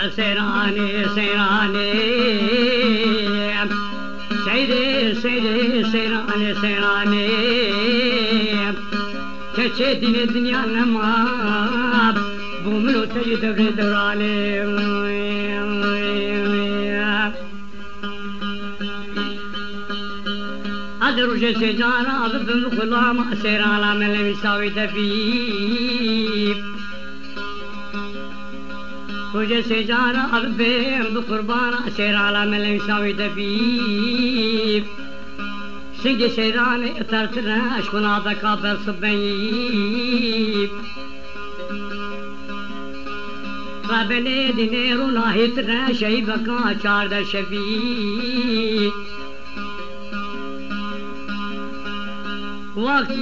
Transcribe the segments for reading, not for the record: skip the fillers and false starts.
والله سيراني سيراني سيدي سيدي سيراني سيراني كشيدي الدنيا نما بوملو تجد في دوراني أدرج سجارة أبن غلام سيرانا من لم يساوي تفيف وجه سجارة أبن بقربانا سيرانا من لم يساوي تفيف سنجي سيراني اثرتنا اشكنا ذكابر صبيب ربني دينيرو ناهتنا شيبكا چارد شبيب وقت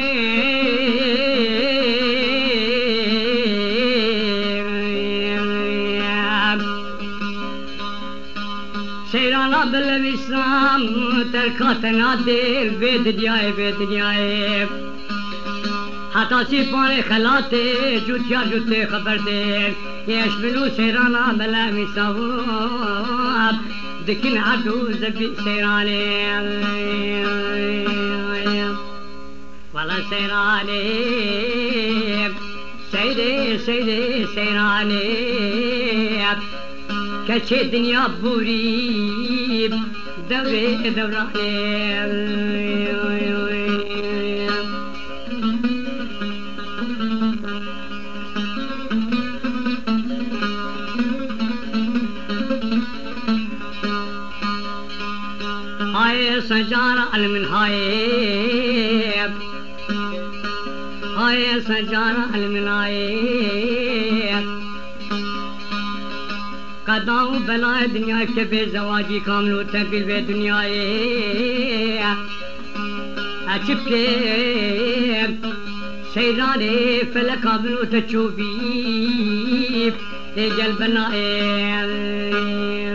سيرانا بالوسام تركاتنا دل بيد جاي حتى سيفان خلاته جوتيا خبر دل يشملو سيرانا بالوسام دكين عدو زبي سيراني والله سيراني سيدي سيدي سيراني كشي دنيا بوري دوري دوراني هاي سجارة المنهايب هاي سجارة المنهايب قدام بلا دنیا کے بے زواجی کاملو تبیل بے دنیا اچھپ کے سیرانے فلک آبنو تچوبی جل بنائے